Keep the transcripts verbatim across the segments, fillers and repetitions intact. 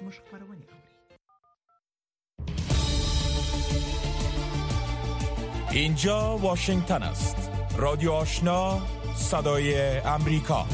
مشک فراوانی آورید. اینجا واشنگتن است. رادیو آشنا، صدای امریکا.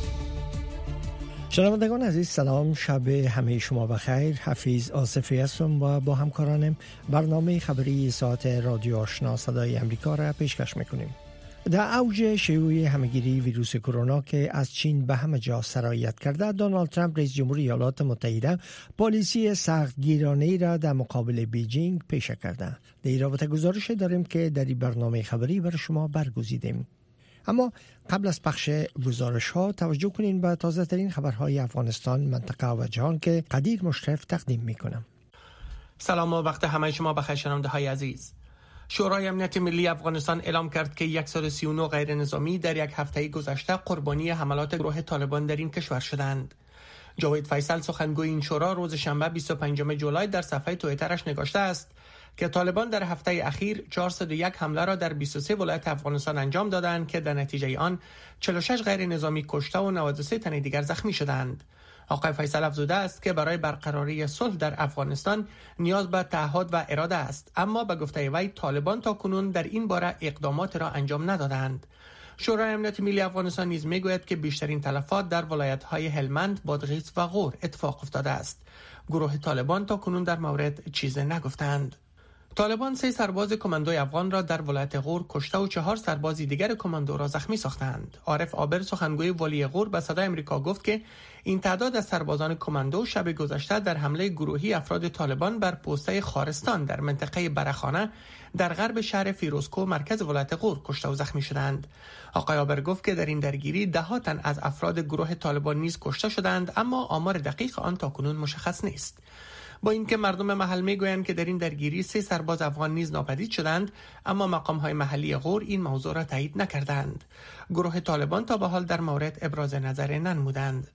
شنوندگان عزیز سلام، شب همه شما بخیر. حفیظ آصفی هستم و با همکارانم برنامه خبری ساعت رادیو آشنا صدای امریکا را پیشکش میکنیم. در اوج شیوع همهگیری ویروس کرونا که از چین به همه جا سرایت کرده، دونالد ترامپ رئیس جمهور ایالات متحده پالیسی سختگیرانه‌ای را در مقابل بیجینگ پیشه کرده. در این رابطه گزارش داریم که در این برنامه خبری برای شما برگزیدیم. اما قبل از پخش گزارش ها توجه کنین به تازه ترین خبرهای افغانستان، منطقه و جهان که قدیر مشرف تقدیم میکنم. سلام و وقت همه شما بخیر شنونده های عزیز. شورای امنیت ملی افغانستان اعلام کرد که صد و سی و نه غیر نظامی در یک هفته گذشته قربانی حملات گروه طالبان در این کشور شدند. جاوید فیصل سخنگوی این شورا روز شنبه بیست و پنجم جولای در صفحه توییترش نگاشته است که طالبان در هفته اخیر چهارصد و یک حمله را در بیست و سه ولایت افغانستان انجام دادند که در نتیجه آن چهل و شش غیر نظامی کشته و نود و سه تن دیگر زخمی شدند. آقای فیصل افزوده است که برای برقراری صلح در افغانستان نیاز به تعهد و اراده است، اما به گفته وی طالبان تا کنون در این باره اقدامات را انجام ندادند. شورای امنیت ملی افغانستان نیز میگوید که بیشترین تلفات در ولایت‌های هلمند، بادغیس و غور اتفاق افتاده است. گروه طالبان تا کنون در مورد چیزی نگفتند. طالبان سه سرباز کماندوی افغان را در ولایت غور کشته و چهار سرباز دیگر کماندو را زخمی ساختند. عارف عابر سخنگوی والی غور به صدای امریکا گفت که این تعداد از سربازان کماندو شب گذشته در حمله گروهی افراد طالبان بر پوسته خارستان در منطقه برخانه در غرب شهر فیروزکو مرکز ولایت غور کشته و زخمی شدند. آقای عابر گفت که در این درگیری ده ها تن از افراد گروه طالبان نیز کشته شدند، اما آمار دقیق آن تاکنون مشخص نیست. با اینکه مردم محل میگویند که در این درگیری سه سرباز افغان نیز ناپدید شدند، اما مقام‌های محلی غور این موضوع را تایید نکردند. گروه طالبان تا به حال در مورد ابراز نظر ننمودند.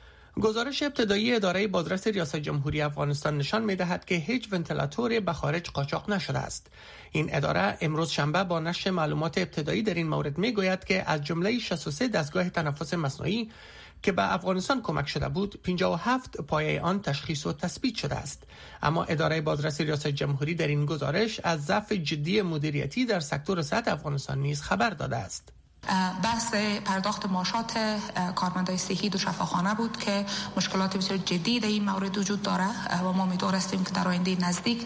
گزارش ابتدایی اداره بازرس ریاست جمهوری افغانستان نشان می‌دهد که هیچ ونتیلاتوری به خارج قاچاق نشده است. این اداره امروز شنبه با نشر معلومات ابتدایی در این مورد میگوید که از جمله شصت و سه دستگاه تنفس مصنوعی که به افغانستان کمک شده بود، پنجاه و هفت پایه آن تشخیص و تثبیت شده است. اما اداره بازرس ریاست جمهوری در این گزارش از ضعف جدی مدیریتی در سکتور صحت افغانستان نیز خبر داده است. بحث پرداخت معاشات کارمندان صحی دو شفاخانه بود که مشکلات بسیار جدی در این مورد وجود داره و ما امیدواریم که در آینده نزدیک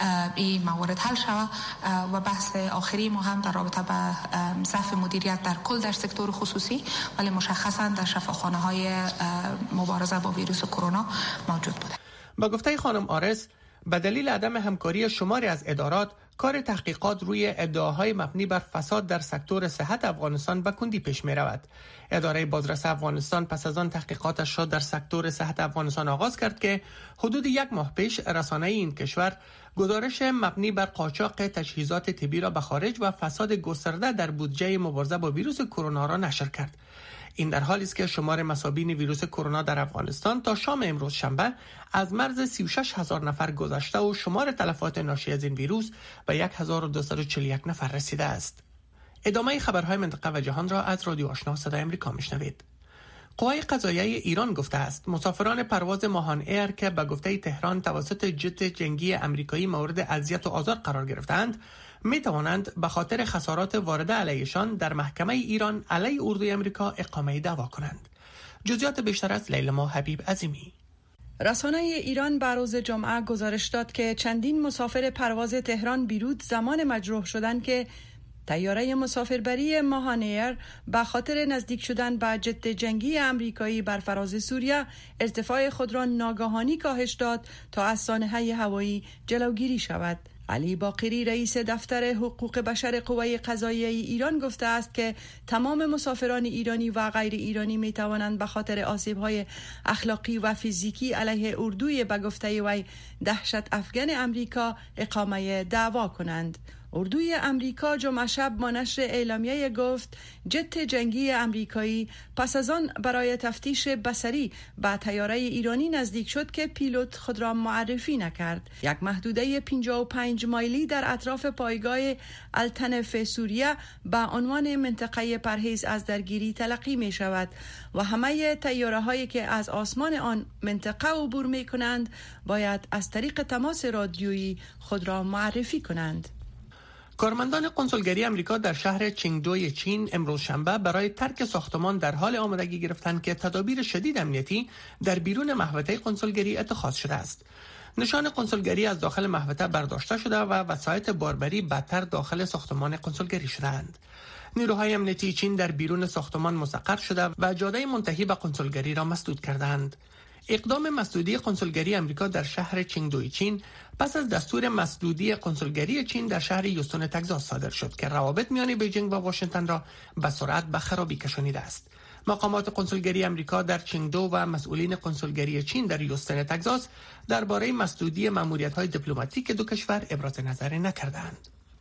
این موارد حل شود. و بحث آخری ما هم در رابطه با ضعف مدیریت در کل در سکتور خصوصی، ولی مشخصا در شفاخانه های مبارزه با ویروس کرونا موجود بوده. با گفته خانم آرس، به دلیل عدم همکاری شماری از ادارات، کار تحقیقات روی ادعاهای مبنی بر فساد در سکتور صحت افغانستان به کندی پیش می رود. اداره بازرس افغانستان پس از آن تحقیقاتش را در سکتور صحت افغانستان آغاز کرد که حدود یک ماه پیش رسانه این کشور گزارش مبنی بر قاچاق تجهیزات طبی را به خارج و فساد گسترده در بودجه مبارزه با ویروس کرونا را نشر کرد. این در حالی است که شمار مصابین ویروس کرونا در افغانستان تا شام امروز شنبه از مرز سی و شش هزار نفر گذشته و شمار تلفات ناشی از این ویروس به هزار و دویست و چهل و یک نفر رسیده است. ادامه خبرهای منطقه و جهان را از رادیو آشنا صدای امریکا میشنوید. قوای قضاییه ایران گفته است مسافران پرواز ماهان ایر که به گفته تهران توسط جت جنگی امریکایی مورد اذیت و آزار قرار گرفتند، می توانند به خاطر خسارات وارده علیشان در محکمه ایران علیه اردوی امریکا اقامه دعوا کنند. جزئیات بیشتر از لیلا حبیب عظیمی. رسانه ایران بر روز جمعه گزارش داد که چندین مسافر پرواز تهران بیروت زمان مجروح شدند که طیاره مسافربری ماهان ایر به خاطر نزدیک شدن به جت جنگی امریکایی بر فراز سوریه ارتفاع خود را ناگهانی کاهش داد تا از سانحه هوایی جلوگیری شود. علی باقری رئیس دفتر حقوق بشر قوای قضاییه ایران گفته است که تمام مسافران ایرانی و غیر ایرانی می توانند به خاطر آسیب‌های اخلاقی و فیزیکی علیه اردوی به گفته وی دهشت افغان امریکا اقامه دعوا کنند. اردوی امریکا جمعه شب با نشر اعلامیه گفت جت جنگی امریکایی پس از آن برای تفتیش بصری به طیاره ایرانی نزدیک شد که پیلوت خود را معرفی نکرد. یک محدوده پنجاه و پنج مایلی در اطراف پایگاه التنف سوریه به عنوان منطقه پرهیز از درگیری تلقی می شود و همه طیاره هایی که از آسمان آن منطقه عبور می کنند باید از طریق تماس رادیویی خود را معرفی کنند. کارمندان کنسولگری امریکا در شهر چنگدوی چین امروز شنبه برای ترک ساختمان در حال آمادگی گرفتند که تدابیر شدید امنیتی در بیرون محوطه کنسولگری اتخاذ شده است. نشان کنسولگری از داخل محوطه برداشته شده و وسایط باربری بدتر داخل ساختمان کنسولگری شدند. نیروهای امنیتی چین در بیرون ساختمان مسقر شده و جاده منتهی به کنسولگری را مسدود کردند. اقدام مسدودی کنسولگری امریکا در شهر چنگدوی چین پس از دستور مسدودی کنسولگری چین در شهر یوستون تگزاس صادر شد که روابط میان بیجینگ و واشنگتن را به سرعت به خرابی کشانیده است. مقامات کنسولگری امریکا در چنگدو و مسئولین کنسولگری چین در یوستون تگزاس درباره مسدودی ماموریت‌های دیپلماتیک دو کشور ابراز نظر نکردند.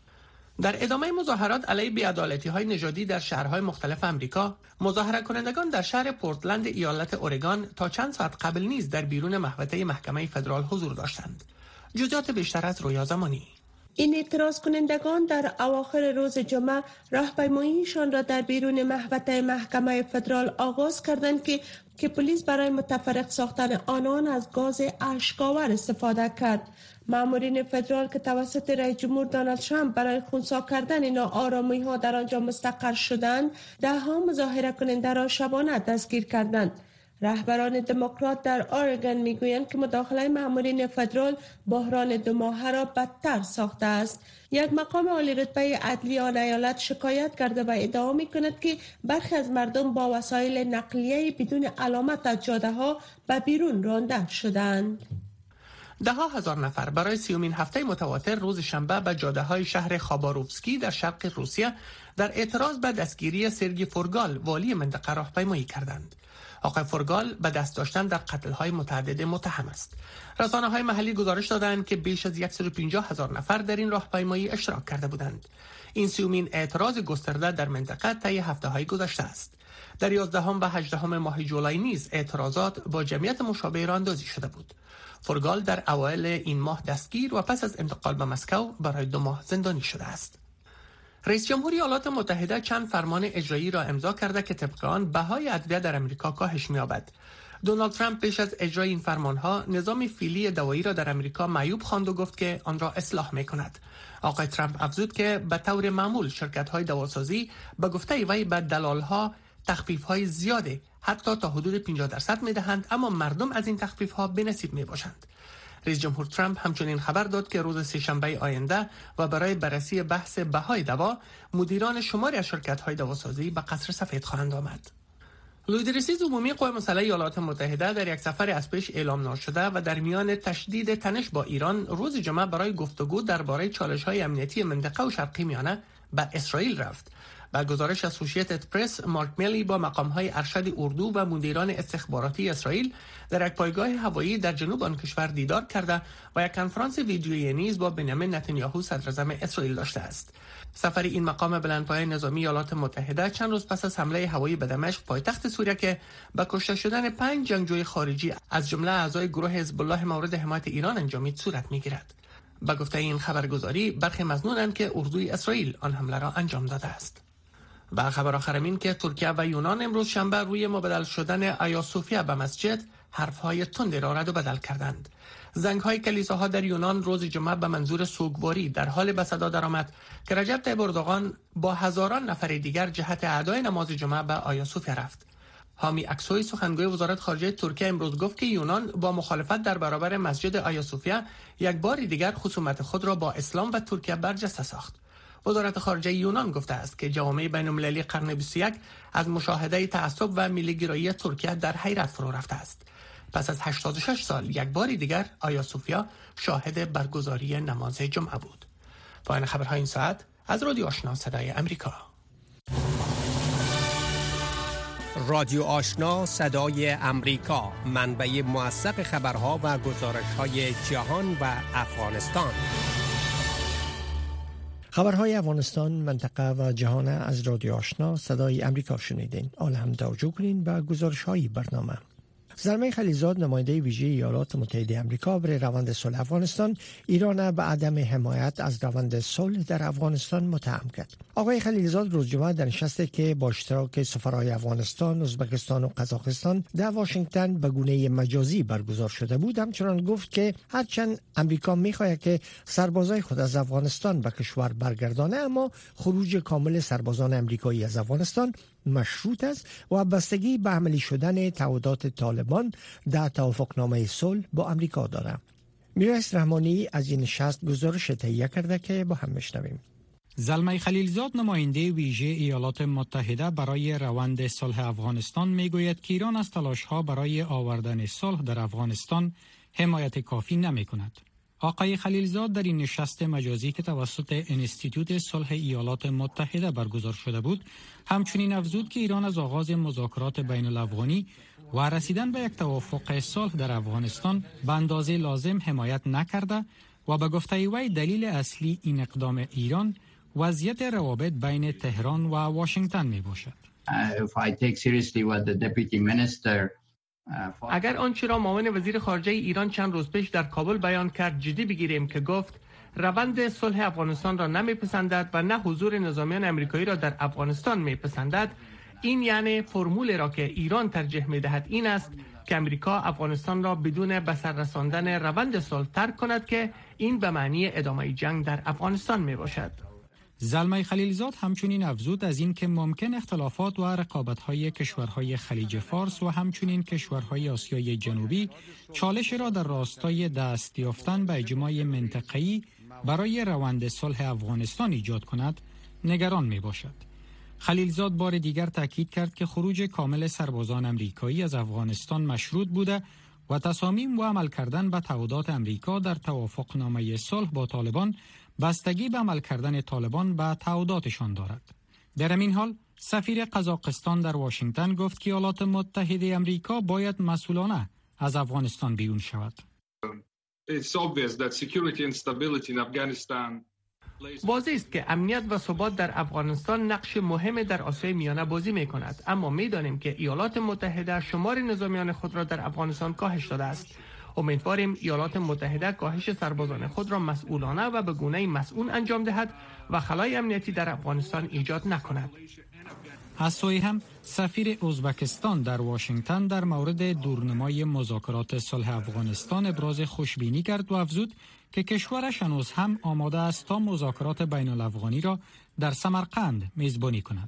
در ادامه مظاهرات علیه بی‌عدالتی‌های نژادی در شهرهای مختلف آمریکا، مظاهره کنندگان در شهر پورتلند ایالت اورگان تا چند ساعت قبل نیز در بیرون محوطه محکمه فدرال حضور داشتند. جزئیات بیشتر از رویا زمانی. این اعتراض کنندگان در اواخر روز جمعه راهپیماییشان را در بیرون محوطه محکمه فدرال آغاز کردند که که پلیس برای متفرق ساختن آنان از گاز اشک‌آور استفاده کرد. مامورین فدرال که توسط رئیس جمهور دونالد ترامپ برای خنثی کردن ناآرامی‌ها در آنجا مستقر شدند، ده ها مظاهره کننده را شبانه دستگیر کردند. رهبران دموکرات در اورگان میگویند که مداخله مامورین فدرال بحران دو ماهه را بدتر ساخته است. یک مقام عالی رتبه عدلی آن ایالت شکایت کرده و ادعا می‌کند که برخی از مردم با وسایل نقلیه بدون علامت از جاده‌ها به بیرون رانده شدند. ده ها هزار نفر برای سیومین هفته متواتر روز شنبه به جاده‌های شهر خاباروفسکی در شرق روسیه در اعتراض به دستگیری سرگی فورگال والی منطقه راهپیمایی کردند. آقای فورگال به دست داشتن در قتل‌های متعدد متهم است. رسانه‌های محلی گزارش دادند که بیش از صد و پنجاه هزار نفر در این راهپیمایی اشتراک کرده بودند. این سیومین اعتراض گسترده در منطقه طی هفته‌های گذشته است. در یازدهم و هجدهم ماه جولای نیز اعتراضات با جمعیت مشابه را اندازی شده بود. فورگال در اوایل این ماه دستگیر و پس از انتقال به مسکو برای دو ماه زندانی شده است. رئیس جمهور ایالات متحده چند فرمان اجرایی را امضا کرده که طبق آن بهای ادویه در امریکا کاهش می‌یابد. دونالد ترامپ پیش از اجرای این فرمانها نظام فعلی دوایی را در امریکا معیوب خواند و گفت که آن را اصلاح می‌کند. آقای ترامپ افزود که به طور معمول شرکت‌های دواسازی به گفته وی به دلال‌ها تخفیف‌های زیاده حتی تا حدود پنجاه درصد می‌دهند، اما مردم از این تخفیف‌ها بی‌نصیب می‌باشند. رئیس جمهور ترامپ همچنین خبر داد که روز سه‌شنبه آینده و برای بررسی بحث بهای دوا مدیران شماری از شرکت‌های دواسازی به قصر سفید خواهند آمد. لودرسی عمومی قوه مسلحه ایالات متحده در یک سفر از پیش اعلام نشده و در میان تشدید تنش با ایران روز جمعه برای گفتگو درباره چالش‌های امنیتی منطقه و شرقی میانه به اسرائیل رفت. با گزارش اسوسییتد پرس، مارک میلی با مقام‌های ارشد اردو و مدیران استخباراتی اسرائیل در یک پایگاه هوایی در جنوب آن کشور دیدار کرده و یک کنفرانس ویدیویی نیز با بنیامین نتانیاهو صدراعظم اسرائیل داشته است. سفر این مقام بلندپایه نظامی ایالات متحده چند روز پس از حمله هوایی به دمشق پایتخت سوریه که با کشته شدن پنج جنگجوی خارجی از جمله اعضای گروه حزب الله مورد حمایت ایران انجامید صورت می‌گیرد. با گفته این خبرگزاری برخی مظنونند که اردوی اسرائیل آن حمله را انجام داده است. و خبر آخر این که ترکیه و یونان امروز شنبه روی مبادله شدن آیا صوفیا به مسجد حرفهای تندی را رد و بدل کردند. زنگ‌های کلیساها در یونان روز جمعه به منظور سوگواری در حال به صدا درآمد که رجب طیب اردوغان با هزاران نفر دیگر جهت ادای نماز جمعه به آیا صوفیا رفت. حامی اکسوی سخنگوی وزارت خارجه ترکیه امروز گفت که یونان با مخالفت در برابر مسجد آیا صوفیا یک بار دیگر خصومت خود را با اسلام و ترکیه برجسته ساخت. وزارت خارجه یونان گفته است که جامعه بین‌المللی قرن بیست و یک از مشاهده تعصب و ملی‌گرایی ترکیه در حیرت فرو رفته است. پس از هشتاد و شش سال یک بار دیگر آیا صوفیا شاهد برگزاری نماز جمعه بود. پایان خبرهای این ساعت از رادیو آشنا صدای امریکا. رادیو آشنا صدای امریکا، منبع موثق خبرها و گزارش‌های جهان و افغانستان. خبرهای افغانستان، منطقه و جهان از رادیو آشنا صدای امریکا شنیدین. آل هم توجه کنین به گزارش‌های برنامه. زلمه خلیلزاد نماینده ویژه ایالات متحده آمریکا برای روند صلح افغانستان ایران به عدم حمایت از روند صلح در افغانستان متهم کرد. آقای خلیلزاد روز جمعه در نشستی که با اشتراک سفرای افغانستان، ازبکستان و قزاقستان در واشنگتن به گونه مجازی برگزار شده بود همچنان گفت که هرچند امریکا می‌خواهد که سربازای خود از افغانستان به کشور برگردانه، اما خروج کامل سربازان امریکایی از افغانستان مشروط است و بستگی به عملی شدن تعهدات طالبان در توافقنامه صلح با امریکا دارد. میرایس رحمانی از این نشست گزارش تهیه کرده که با هم میشنویم. زلمه خلیلزاد نماینده ویژه ایالات متحده برای روند صلح افغانستان میگوید که ایران از تلاش‌ها برای آوردن صلح در افغانستان حمایت کافی نمی‌کند. آقای خلیلزاد در این نشست مجازی که توسط انستیتوت صلح ایالات متحده برگزار شده بود، همچنین افزود که ایران از آغاز مذاکرات بین الافغانی و رسیدن به یک توافق صلح در افغانستان به اندازه لازم حمایت نکرده و به گفته وی دلیل اصلی این اقدام ایران وضعیت روابط بین تهران و واشنگتن می باشد. اگر آنچه را معاون وزیر خارجه ایران چند روز پیش در کابل بیان کرد جدی بگیریم که گفت روند صلح افغانستان را نمیپسندد و نه حضور نظامیان امریکایی را در افغانستان میپسندد، این یعنی فرمول را که ایران ترجیح میدهد این است که امریکا افغانستان را بدون به سر رساندن روند صلح ترک کند که این به معنی ادامه جنگ در افغانستان میباشد. زلمه خلیلزاد همچنین افزود از این که ممکن اختلافات و رقابت‌های کشورهای خلیج فارس و همچنین کشورهای آسیای جنوبی چالش را در راستای دست یافتن به اجماع منطقه‌ای برای روند صلح افغانستان ایجاد کند نگران میباشد. خلیلزاد بار دیگر تاکید کرد که خروج کامل سربازان امریکایی از افغانستان مشروط بوده و تصامیم و عمل کردن به تعهدات امریکا در توافقنامه صلح با طالبان بستگی به عمل کردن طالبان به تعهداتشان دارد. در این حال سفیر قزاقستان در واشنگتن گفت که ایالات متحده آمریکا باید مسئولانه از افغانستان بیرون شود. واضح است که امنیت و ثبات در افغانستان نقش مهم در آسیای میانه بازی می کند، اما می دانیم که ایالات متحده شمار نظامیان خود را در افغانستان کاهش داده است. امیدواریم ایالات متحده کاهش سربازان خود را مسئولانه و به گونه‌ای مسئول انجام دهد و خلای امنیتی در افغانستان ایجاد نکند. از سوی هم سفیر ازبکستان در واشنگتن در مورد دورنمای مذاکرات صلح افغانستان ابراز خوشبینی کرد و افزود که کشورش هنوز هم آماده است تا مذاکرات بین الافغانی را در سمرقند میزبانی کند.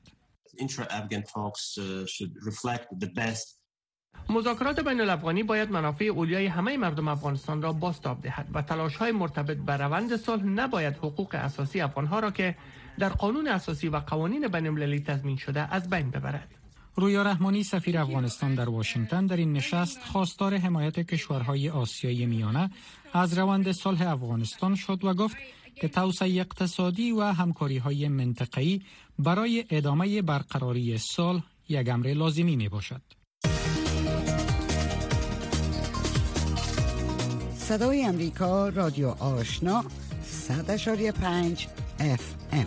مذاکرات بین الافغانی باید منافع اولیای همه مردم افغانستان را بازتاب دهد و تلاش‌های مرتبط به روند صلح نباید حقوق اساسی افغان‌ها را که در قانون اساسی و قوانین بین‌المللی تضمین شده از بین ببرد. رویا رحمانی سفیر افغانستان در واشنگتن در این نشست خواستار حمایت کشورهای آسیای میانه از روند صلح افغانستان شد و گفت که توسعه اقتصادی و همکاری‌های منطقه‌ای برای ادامه برقراری صلح یک امر لازمی میباشد. صدای امریکا، رادیو آشنا، صد اشاری پنج اف ام.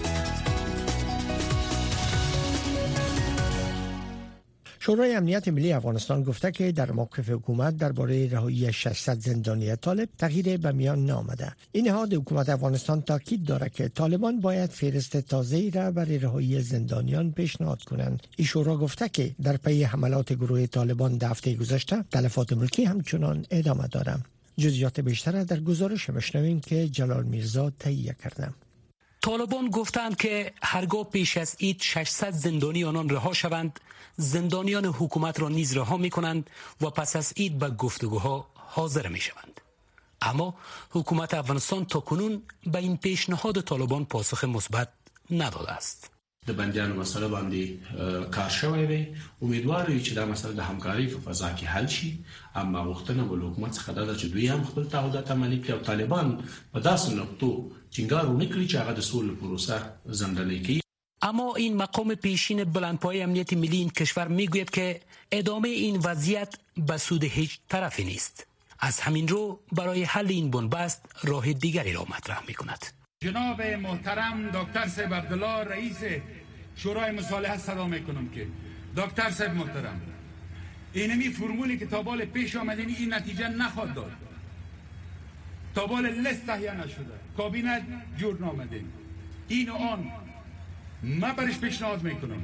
شورای امنیت ملی افغانستان گفته که در موقف حکومت درباره رهایی ششصد زندانی طالب تغییر به میان نآمده. این نهاد حکومت افغانستان تاکید دارد که طالبان باید فهرست تازه‌ای را برای رهایی زندانیان پیشنهاد کنند. این شورا گفته که در پی حملات گروه طالبان در هفته گذشته تلفات ملکی همچنان ادامه دارد. جزئیات بیشتر در گزارش مشنویم که جلال میرزا تهیه کرده. طالبان گفتند که هرگاه پیش از عید ششصد زندانی آنان رها شوند، زندانیان حکومت را نیز رها می کنند و پس از عید به گفتگوها حاضر می شوند. اما حکومت افغانستان تا کنون به این پیشنهاد طالبان پاسخ مثبت نداده است. د بندیانو مسله باندې کار شوی دی. امیدوار یو چې دا مسله د همکارۍ په فضا کې حل شي، اما غوښتنه ول حکومت څخه دا چې دوی هم خپل تعهدات عملي کړي او طالبان په داسې نقطو ټینګار ونه کړي چې هغه د سولې پروسه ځنډوي کړي. اما این مقام پیشین بلندپایه امنیت ملی این کشور میگوید که ادامه این وضعیت به سود هیچ طرفی نیست. از همین رو برای حل این بنبست راه دیگری را مطرح میکند. جناب محترم دکتر صاحب عبدالله رئیس شورای مصالحه صدا میکنم که دکتر صاحب محترم، اینمی فرمولی که تا بال پیش آمدین این نتیجه نخواد داد. تا بال لست تهیه نشده، کابینت جور نامده، این و آن من برش پیشنهاد میکنم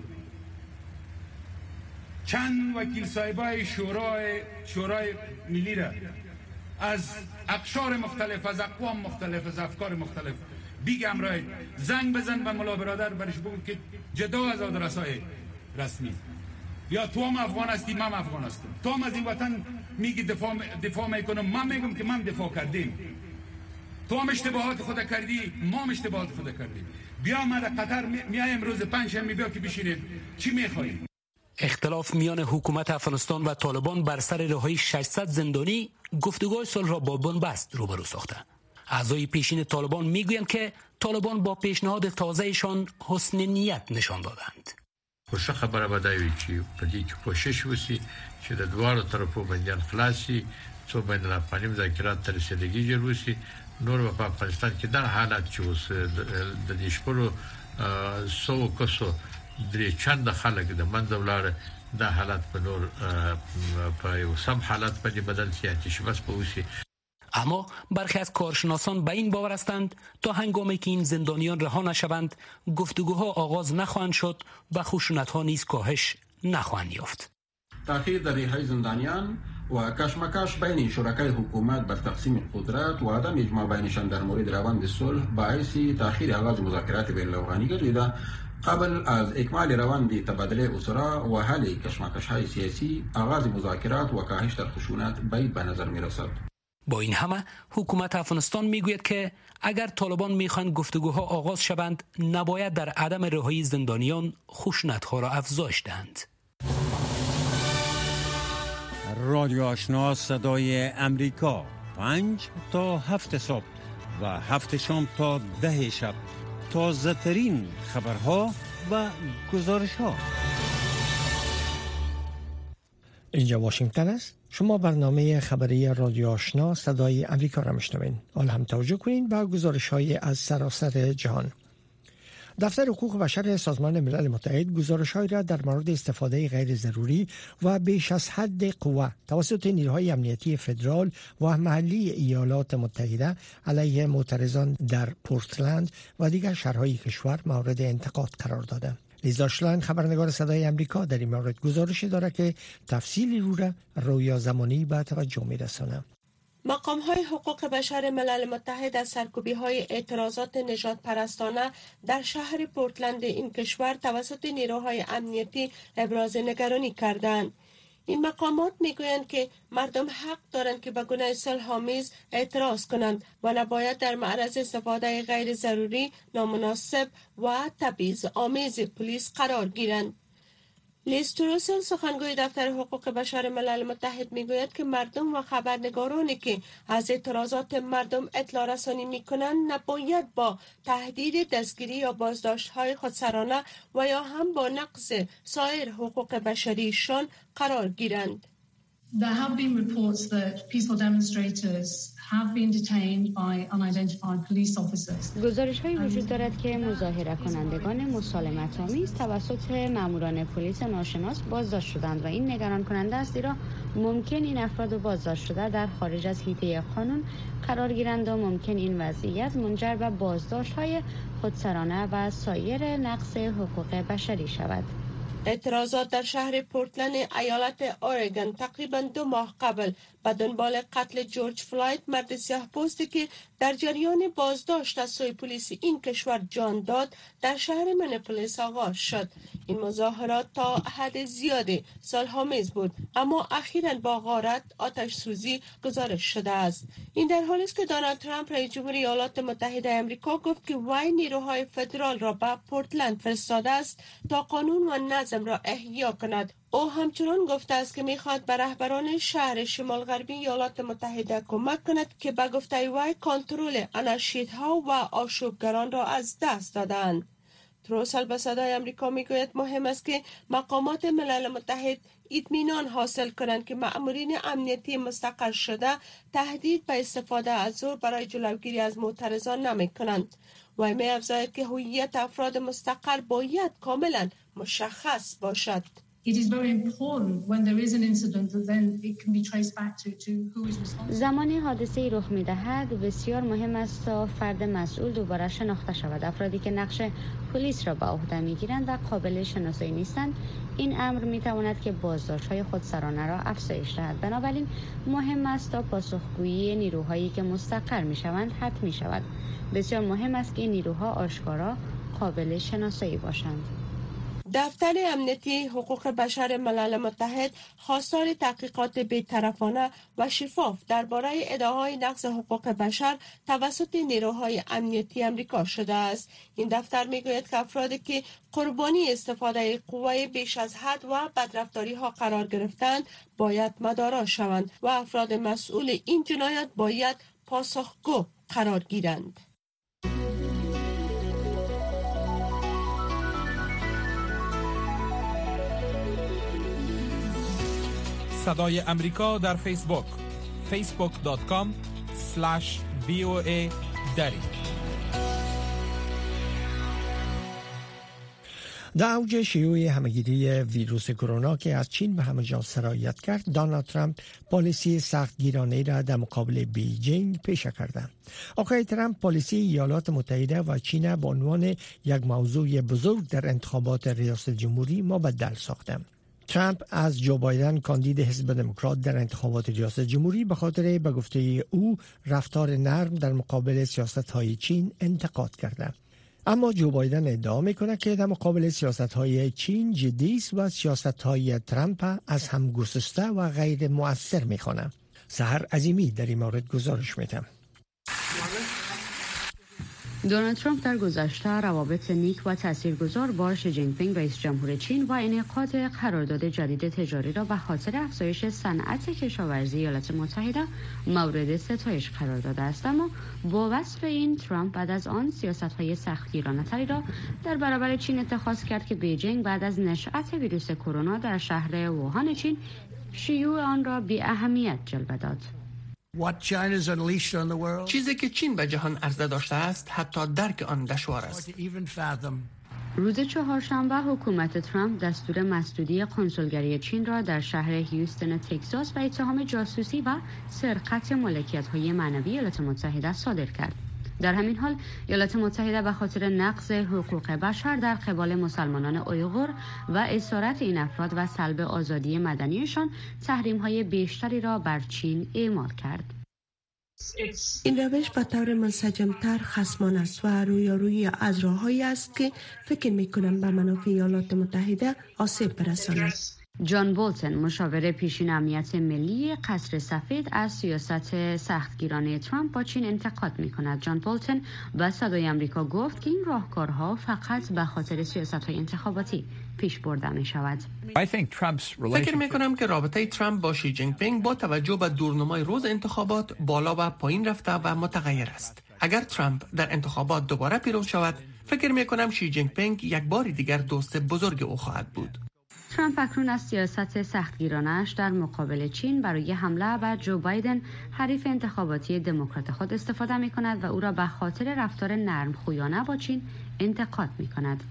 چند وکیل صاحبای شورای شورای ملی را از اقشار مختلف، از اقوام مختلف، از افکار مختلف بیگم رای زنگ بزن و ملا برادر برش بگو که جدا از آدرسای رسمی، یا تو هم افغان هستی من افغان هستم، تو هم از این وطن میگی دفاع دفاع میکنم، من میگم که من دفاع کردیم، تو هم اشتباهات خود کردی ما هم اشتباهات خود کردیم، بیا من در قطر میایم روز پنجشنبه بیا که بشینیم چی میخوایی. اختلاف میان حکومت افغانستان و طالبان بر سر رهایی ششصد زندانی گفتگوهای صلح را با بنبست روبرو ساخته. اعضای پیشین طالبان میگویند که طالبان با پیشنهاد تازهشان حسن نیت نشان دادند. خوشه خبره بدایوی چی پدی که کوشش وسی چې د دوارو طرفو بندیان خلاصي، څو بین الافغاني مذاکرات تر رسیدګي جوړوسي، نور په افغانستان کې د حالات چې اوس د دې شپږو سو کسو درې چند خلک د منځ ولاړ د حالات په نور په یو سم حالات باندې بدل شي چې شبس په وسی. اما برخی از کارشناسان به این باور هستند تا هنگامی که این زندانیان رها نشوند گفتگوها آغاز نخواهند شد و خشونت‌ها نیز کاهش نخواهند یافت. تأخیر در رهایی زندانیان و کشمکش بین شرکای حکومت بر تقسیم قدرت و عدم اجماع بینشان در مورد روند صلح باعث تأخیر آغاز مذاکرات بین الافغانی گردیده. قبل از اکمال روند تبادله اسرا و حل کشمکش‌های سیاسی، آغاز مذاکرات و کاهش در خشونت باید به نظر می‌رسد. با این همه حکومت افغانستان میگوید که اگر طالبان میخواهند گفتگوها آغاز شوند نباید در عدم رهایی زندانیان خشونت‌ها را افزایش دهند. رادیو آشنا صدای امریکا، پنج تا هفت صبح و هفت شام تا ده شب، تازه ترین خبرها و گزارش ها. اینجا واشنگتن است. شما برنامه خبری رادیو آشنا صدای امریکا را میشنوین. حالا هم توجه کنین به گزارش های از سراسر جهان. دفتر حقوق بشر سازمان ملل متحد گزارش‌هایی را در مورد استفاده غیر ضروری و بیش از حد قوه توسط نیروهای امنیتی فدرال و محلی ایالات متحده علیه معترضان در پورتلند و دیگر شهرهای کشور مورد انتقاد قرار داده. لیزا شلاین خبرنگار صدای امریکا در این مورد گزارشی دارد که تفصیلی رو را رویا زمانی به توجه می‌رساند. مقام های حقوق بشر ملل متحد از سرکوبی های اعتراضات نژاد پرستانه در شهر پورتلند این کشور توسط نیروهای امنیتی ابراز نگرانی کردند. این مقامات میگویند که مردم حق دارند که به گونه صلح‌آمیز اعتراض کنند و نباید در معرض استفاده غیر ضروری، نامناسب و تبعیض آمیز پلیس قرار گیرند. لیز تروسل سخنگوی دفتر حقوق بشر ملل متحد میگوید که مردم و خبرنگارانی که از اعتراضات مردم اطلاع رسانی میکنند نباید با تهدید دستگیری یا بازداشت‌های خودسرانه و یا هم با نقض سایر حقوق بشریشان قرار گیرند. There have been reports that peaceful demonstrators have been detained by unidentified police officers. گزارش‌هایی وجود دارد که مظاهره کنندگان مسالمت‌آمیز توسط ماموران پلیس ناشناس بازداشت شدند و این نگران کننده است، زیرا ممکن این افراد بازداشت شده در خارج از حیطه قانون قرار گیرند و ممکن این وضعیت منجر به بازداشت‌های خودسرانه و سایر نقض حقوق بشری شود. اعتراضات در شهر پورتلند ایالت اورگان تقریبا دو ماه قبل به دنبال قتل جورج فلوید، مرد سیاه پوستی که در جریان بازداشت از سوی پلیس این کشور جان داد، در شهر منیاپولیس آغاز شد. این مظاهرات تا حد زیادی صلح‌آمیز بود، اما اخیراً با غارت آتش سوزی گزارش شده است. این در حالی است که دونالد ترامپ رئیس جمهور ایالات متحده آمریکا گفت که وی نیروهای فدرال را به پورتلند فرستاده است تا قانون و نظم را احیا کند. او همچنان گفته است که میخواد به رهبران شهر شمال غربی ایالات متحده کمک کند که به گفته وی کنترل انارشیست‌ها و آشوبگران را از دست دادند. تروسل به صدای امریکا میگوید مهم است که مقامات ملل متحد اطمینان حاصل کنند که مأمورین امنیتی مستقر شده تهدید به استفاده از زور برای جلوگیری از معترضان نمی کنند. و می افزاید که هویت افراد مستقر باید کاملا مشخص باشد. It is very important when there is an incident that then it can be traced back to, to who is responsible. زمانی حادثه رخ می‌دهد بسیار مهم است تا فرد مسئول دوباره شناخته شود. افرادی که نقش پلیس را به عهده می‌گیرند و قابل شناسایی نیستند، این امر می‌تواند که بازداشت‌های خودسرانه را افزایش دهد. بنابراین مهم است تا پاسخگویی نیروهایی که مستقر می‌شوند حتمی شود. بسیار مهم است که این نیروها آشکارا قابل شناسایی باشند. دفتر امنیتی حقوق بشر ملل متحد خواستار تحقیقات بی‌طرفانه و شفاف درباره ادعاهای نقض حقوق بشر توسط نیروهای امنیتی آمریکا شده است. این دفتر میگوید که افرادی که قربانی استفاده قوه بیش از حد و بدرفتاری ها قرار گرفتند باید مدارا شوند و افراد مسئول این جنایات باید پاسخگو قرار گیرند. صدای امریکا در فیسبوک فیسبوک دات کام اسلش وی او ای دری. در اوج شیوع همهگیری ویروس کرونا که از چین به همه جا سرایت کرد، دونالد ترامپ پالیسی سختگیرانه را در مقابل بیجینگ پیشه کرده. آقای ترامپ پالیسی ایالات متحده و چین به عنوان یک موضوع بزرگ در انتخابات ریاست جمهوری مبدل ساخته. ترامپ از جو بایدن کاندید حزب دموکرات در انتخابات ریاست جمهوری به خاطر به گفته او رفتار نرم در مقابل سیاست‌های چین انتقاد کرده. اما جو بایدن ادعا میکنه که در مقابل سیاست‌های چین جدی است و سیاست‌های ترامپ از هم گسسته و غیر مؤثر میخوانه. سحر عظیمی در این مورد گزارش میده. دونالد ترامپ در گذشته روابط نیک و تاثیرگذار با شی جین پینگ رئیس جمهور چین و انعقاد قرارداد جدید تجاری را به خاطر افزایش صنعت کشاورزی ایالات متحده مورد ستایش قرار داده است. اما با وصف این، ترامپ بعد از آن سیاست‌های سختگیرانه‌تری را در برابر چین اتخاذ کرد که بیجینگ بعد از نشأت ویروس کرونا در شهر ووهان چین شیوع آن را بی اهمیت جلوه داد. چیزی که چین به جهان عرضه داشته است حتی درک آن دشوار است. روز چهارشنبه حکومت ترامپ دستور مسدودی کنسولگری چین را در شهر هیوستن تگزاس و اتهام جاسوسی و سرقت ملکیت‌های معنوی ایالات متحده صادر کرد. در همین حال ایالات متحده به خاطر نقض حقوق بشر در قبال مسلمانان اویغور و اسارت این افراد و سلب آزادی مدنیشان تحریم‌های بیشتری را بر چین اعمال کرد. این روش به طور منسجم‌تر خصمان است و رویارویی از راه‌هایی است که فکر می‌کنم به منافع ایالات متحده آسیب برساند. جان بولتن، مشاور پیشین امنیت ملی قصر سفید، از سیاست سختگیرانه ترامپ با چین انتقاد می‌کند. جان بولتن به صدای آمریکا گفت که این راهکارها فقط به خاطر سیاست‌های انتخاباتی پیش برده می‌شود. فکر می‌کنم که رابطه ترامپ با شی جین پینگ با توجه به دورنمای روز انتخابات بالا و پایین رفته و متغیر است. اگر ترامپ در انتخابات دوباره پیروز شود، فکر می‌کنم شی جین پینگ یک بار دیگر دوست بزرگ او خواهد بود. ترامپ اکنون از سیاست سختگیرانه‌اش در مقابل چین برای حمله بر جو بایدن، حریف انتخاباتی دموکرات خود، استفاده می‌کند و او را به خاطر رفتار نرمخویانه با چین انتقاد می‌کند.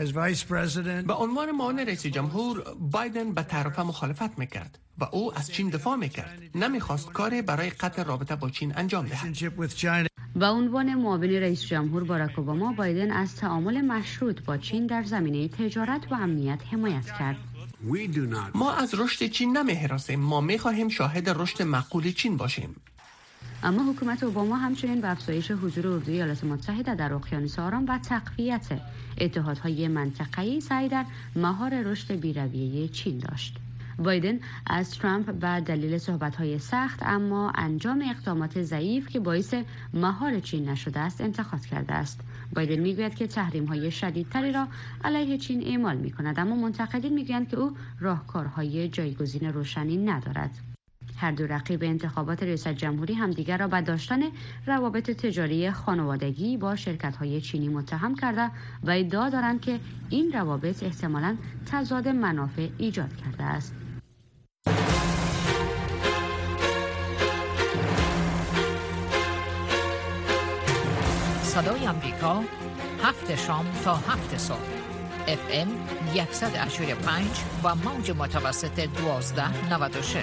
به عنوان معاون رئیس جمهور، بایدن به تعرفه مخالفت می‌کرد و او از چین دفاع می‌کرد. نمی‌خواست کاری برای قطع رابطه با چین انجام دهد. به عنوان معاون رئیس جمهور باراک اوباما، بایدن از تعامل مشروط با چین در زمینه تجارت و امنیت حمایت کرد. ما از رشد چین نمی‌هراسیم، ما می‌خواهیم شاهد رشد معقول چین باشیم. اما حکومت اوباما همچنین به افزایش حضور اردوی ایالات متحده در اقیانوس آرام و تقویت اتحادهای منطقه‌ای سعی در مهار رشد بی‌رویه چین داشت. بایدن از ترامپ به دلیل صحبت‌های سخت اما انجام اقدامات ضعیف که باعث مهار چین نشده است انتقاد کرده است. بایدن میگوید که تحریم‌های شدیدتری را علیه چین اعمال می‌کند، اما منتقدین میگویند که او راهکارهای جایگزین روشنی ندارد. هر دو رقیب انتخابات ریاست جمهوری همدیگر را به داشتن روابط تجاری خانوادگی با شرکت‌های چینی متهم کرده و ادعا دارند که این روابط احتمالاً تضاد منافع ایجاد کرده است. صدای امریکا، هفت شام تا هفت صبح. اف ام صد و هشتاد و پنج و موج متوسط دوازده نود و شش.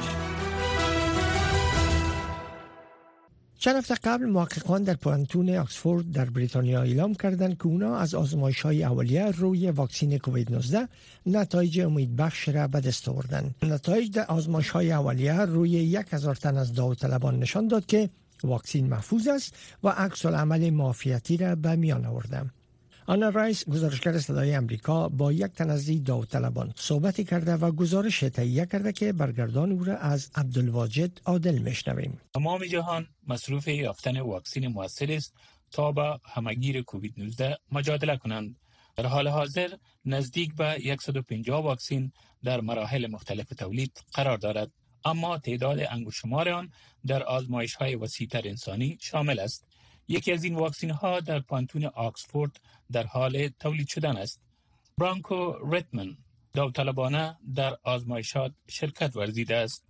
چند هفته قبل محققان در پانتون آکسفورد در بریتانیا اعلام کردند که اونا از آزمایش‌های اولیه روی واکسن کووید نوزده نتایج امیدبخش را به دست آوردند. نتایج در آزمایش‌های اولیه روی یک هزار تن از داوطلبان نشان داد که واکسن محفوظ است و عکس العمل معافیتی را به میان آورده. آنا رایس، گزارشگر صدای امریکا، با یک تن از داوطلبان صحبت کرده و گزارش تهیه کرده که برگردان او را از عبدالواجد عادل میشنویم. تمام جهان مصروف یافتن واکسن مؤثر است تا با همگیر کووید نوزده مجادله کنند. در حال حاضر نزدیک به صد و پنجاه واکسن در مراحل مختلف تولید قرار دارد، اما تعداد انگشت‌شمار آن در آزمایش‌های وسیع‌تر انسانی شامل است. یکی از این واکسن ها در پانتون آکسفورد در حال تولید شدن است. برانکو ریتمن داوطلبانه در آزمایشات شرکت ورزیده است.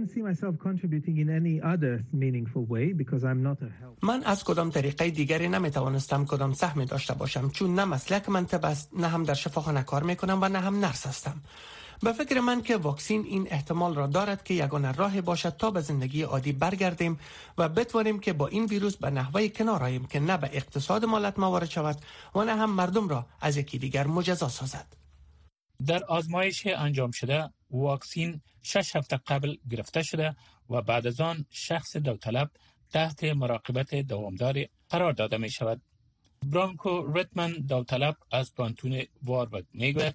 من از کدام طریقه دیگری نمیتوانستم کدام سهمی داشته باشم، چون نه مسلک منطب است، نه هم در شفاخانه کار میکنم و نه هم نرس هستم. به فکر من که واکسن این احتمال را دارد که یگانه راه باشد تا به زندگی عادی برگردیم و بتوانیم که با این ویروس به نحوی کنار آییم که نه به اقتصاد ملت وارد شود و نه هم مردم را از یکی دیگر مجزا سازد. در آزمایش انجام شده واکسن شش هفته قبل گرفته شده و بعد از آن شخص داوطلب تحت مراقبت دوامدار قرار داده می شود. برانکو ریتمن داوطلب از پانتون واربرگ میگوید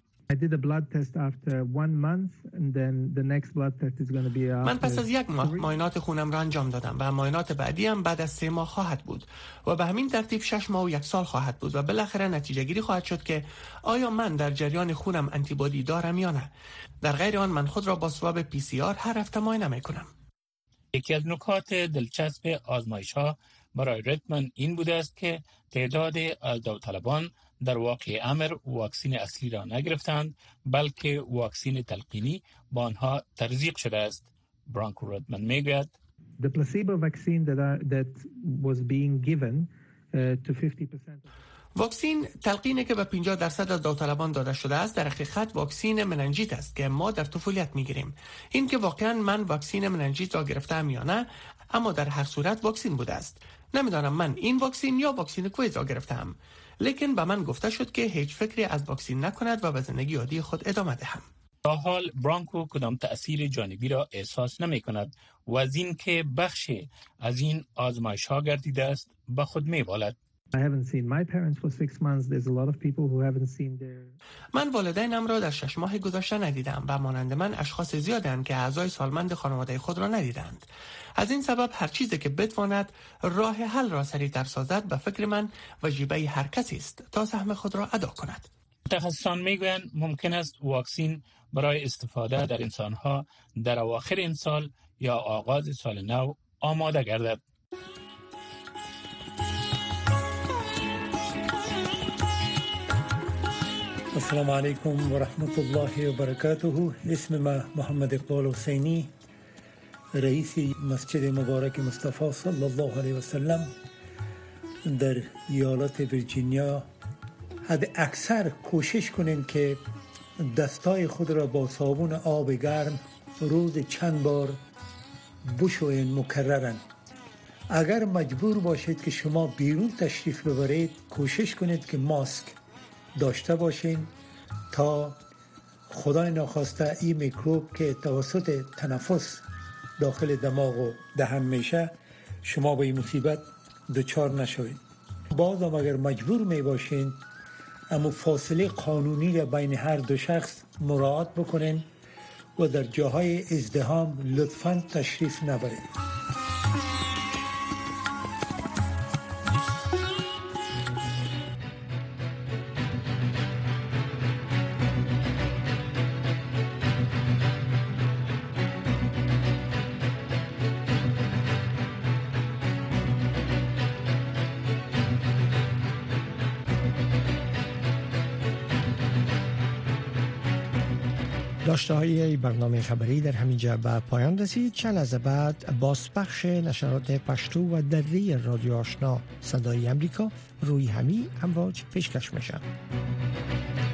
من پس از یک ماه معاینات خونم را انجام دادم و معاینات بعدی هم بعد از سه ماه خواهد بود و به همین ترتیب شش ماه و یک سال خواهد بود و بالاخره نتیجه گیری خواهد شد که آیا من در جریان خونم آنتیبادی دارم یا نه. در غیر آن من خود را با سواب پی سی آر هر هفته معاینه میکنم. یکی از نکات دلچسب آزمایش ها برای ریتمن این بوده است که تعداد از داوطلبان در واقع امر واکسن اصلی را نگرفتند، بلکه واکسن تلقینی با آنها تزریق شده است. برانکو ریتمن میگوید The placebo vaccine that, are, that was being given uh, to fifty percent واکسن تلقینی که به پنجاه درصد از داوطلبان داده شده است در حقیقت واکسن مننژیت است که ما در طفولیت میگیریم. این که واقعا من واکسن مننژیت را گرفتم یا نه، اما در هر صورت واکسن بوده است. نمیدانم من این واکسن یا واکسن کووید را گرفتم، لیکن به من گفته شد که هیچ فکری از واکسن نکند و به زندگی عادی خود ادامه دهم. تا حال برانکو کدام تأثیر جانبی را احساس نمی کند و از این که بخشی از این آزمایش ها گردیده است به خود می بالد. من والدینم را در شش ماه گذشته ندیدم و مانند من اشخاص زیادند که اعضای سالمند خانواده خود را ندیدند. از این سبب هر چیزی که بتواند راه حل را سریعتر سازد به فکر من وجیبه هر کسی است تا سهم خود را ادا کند. متخصصان میگویند ممکن است واکسن برای استفاده در انسانها در اواخر این سال یا آغاز سال نو آماده گردد. السلام علیکم و رحمت الله و برکاته. اسم ما محمد اقبال حسینی، رئیس مسجد مبارک مصطفی صلی الله علیه و سلم در ایالت ویرجینیا. حد اکثر کوشش کنین که دستای خود را با صابون آب گرم روز چند بار بشوین مکررن. اگر مجبور باشید که شما بیرون تشریف ببرید، کوشش کنید که ماسک داشته باشین تا خدای ناخواسته این میکروب که توسط تنفس داخل دماغ و دهن میشه شما به این مصیبت دچار نشوید. بازم اگر مجبور می باشین اما فاصله قانونی را بین هر دو شخص مراعات بکنین و در جاهای ازدحام لطفاً تشریف نبرید. داشته های برنامه خبری در همینجا به پایان رسید. چند لحظه بعد بازپخش نشرات پشتو و دری رادیو آشنا صدای امریکا روی همی امواج پیشکش میشن.